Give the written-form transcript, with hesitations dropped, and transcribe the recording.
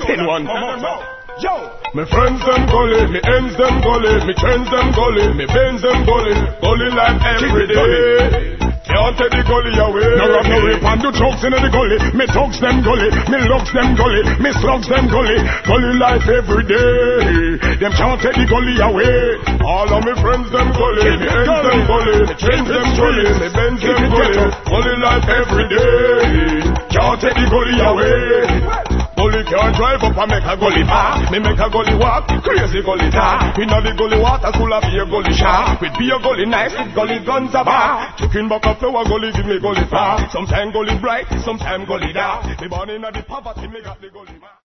spin one. Yo, Me friends them gully, me ends them gully, me trends them gully, me bends them gully, gully life every day. Can't take the gully away. no rub no rape and do drugs in the gully. Me thugs them gully, me lugs them gully, me slugs them gully. Gully life every day. Them can't take the gully away. All of me friends them gully, me ends them gully, me trends them gully, me bends them gully, gully life every day. Can't take the gully away. Gully can't drive up and make a gully bar. Me make a gully walk, crazy gully tar. Inna the gully water full of beer gully shark. With beer gully nice, with gully guns a bar. Chicken buck of flour gully give me gully far. Sometime gully bright, sometime gully dark. Me born inna the poverty, me got the gully.